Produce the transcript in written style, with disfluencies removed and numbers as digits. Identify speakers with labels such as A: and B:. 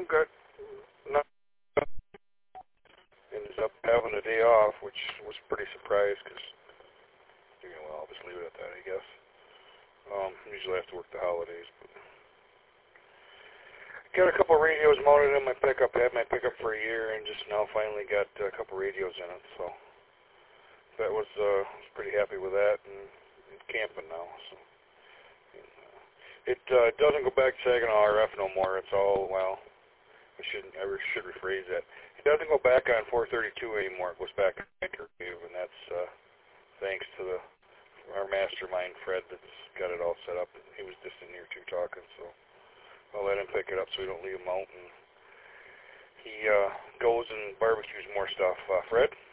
A: Got not ended up having a day off, which was pretty surprised because, well, I'll just leave it at that, I guess. Usually I have to work the holidays, but got a couple of radios mounted in my pickup. I had my pickup for a year and just now finally got a couple of radios in it, so that was pretty happy with that, and camping now. So it doesn't go back to Saginaw RF no more. It's all, well, I should rephrase that. It doesn't go back on 432 anymore. It goes back on Interview, and that's thanks to our mastermind Fred that's got it all set up. He was just in here too talking, so I'll let him pick it up so we don't leave him out. And he goes and barbecues more stuff. Fred?